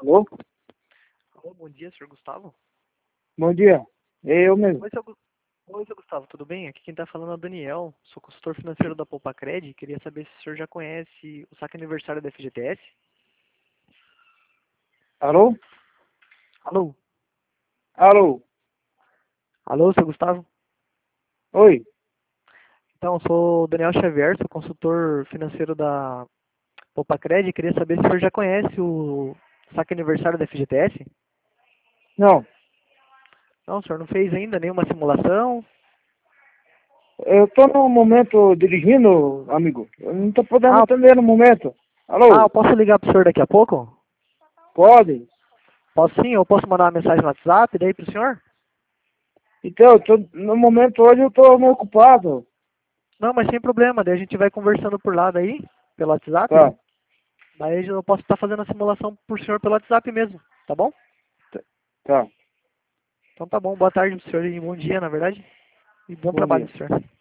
Alô? Alô, bom dia, senhor Gustavo. Bom dia. É eu mesmo. Oi, seu Gustavo, tudo bem? Aqui quem está falando é o Daniel, sou consultor financeiro da Poupa-Cred. Queria saber se o senhor já conhece o saque aniversário da FGTS. Alô? Alô? Alô? Alô, seu Gustavo? Oi. Então, sou o Daniel Xavier, sou consultor financeiro da Poupa-Cred. Queria saber se o senhor já conhece o saque aniversário da FGTS. Não, Não, o senhor não fez ainda nenhuma simulação? eu tô no momento dirigindo, amigo. Eu não tô podendo Ah, atender no momento. eu Alô? posso ligar para o senhor daqui a pouco? Pode? Posso sim, eu posso mandar uma mensagem no WhatsApp daí para o senhor? Então, no momento hoje eu tô meio ocupado. Não, mas sem problema, daí a gente vai conversando por lá daí, pelo WhatsApp. Tá, Daí eu posso estar fazendo a simulação por senhor pelo WhatsApp mesmo, tá bom? tá. Então tá bom, boa tarde pro senhor e bom dia, na verdade. E bom Bom trabalho dia. pro senhor.